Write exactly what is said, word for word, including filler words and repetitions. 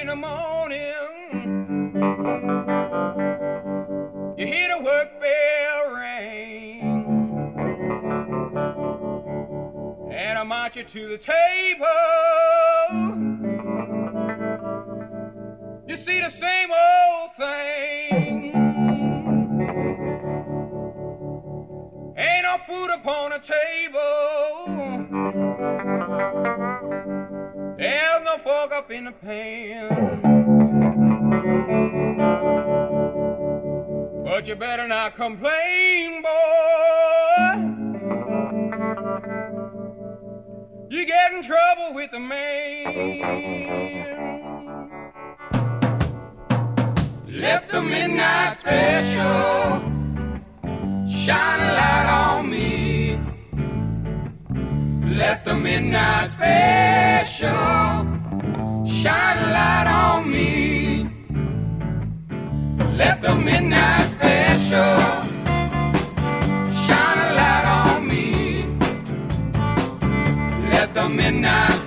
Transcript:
the morning, you hear the work bell ring, and I march you to the table. You see the same old thing. Ain't no food upon the table. There's no fork up in the pan. But you better not complain, boy. You get in trouble with the man. Let the midnight special shine a light on me. Let the midnight special shine a light on me. Let the midnight special shine a light on me. Let the midnight